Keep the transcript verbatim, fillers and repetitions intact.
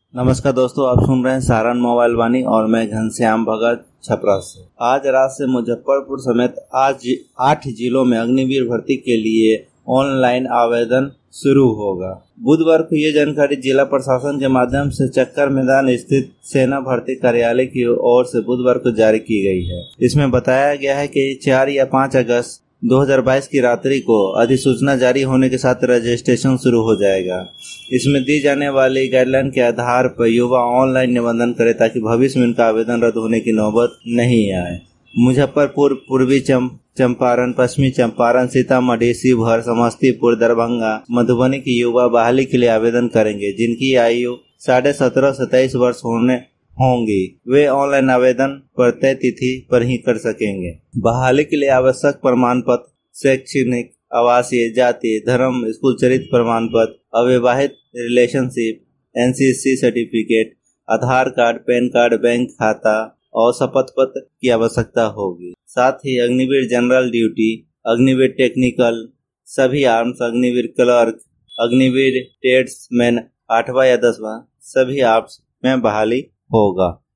नमस्कार दोस्तों, आप सुन रहे हैं सारण मोबाइल वाणी और मैं घनश्याम भगत छपरा से। आज रात से मुजफ्फरपुर समेत आज आठ जिलों में अग्निवीर भर्ती के लिए ऑनलाइन आवेदन शुरू होगा। बुधवार को ये जानकारी जिला प्रशासन के माध्यम से चक्कर मैदान स्थित सेना भर्ती कार्यालय की ओर से बुधवार को जारी की गई है। इसमें बताया गया है कि चार या पाँच अगस्त दो हज़ार बाईस की रात्रि को अधिसूचना जारी होने के साथ रजिस्ट्रेशन शुरू हो जाएगा। इसमें दी जाने वाली गाइडलाइन के आधार पर युवा ऑनलाइन निबंधन करें ताकि भविष्य में उनका आवेदन रद्द होने की नौबत नहीं आए। मुजफ्फरपुर, पूर्वी चम चंपारण, पश्चिमी चंपारण, सीतामढ़ी, शिवहर, समस्तीपुर, दरभंगा, मधुबनी के युवा बहाली के लिए आवेदन करेंगे। जिनकी आयु साढ़े सत्रह से तेईस वर्ष होने होंगी, वे ऑनलाइन आवेदन पर तय तिथि पर ही कर सकेंगे। बहाली के लिए आवश्यक प्रमाण पत्र शैक्षणिक, आवासीय, जाति, धर्म, स्कूल चरित्र प्रमाण पत्र, अविवाहित relationship, NCC certificate, Aadhaar card, PAN card, bank खाता और शपथ पत्र की आवश्यकता होगी। साथ ही Agniveer general duty, Agniveer technical, सभी arms, Agniveer clerk, Agniveer tradesman आठवां या दसवां सभी आर्म्स में बहाली होगा।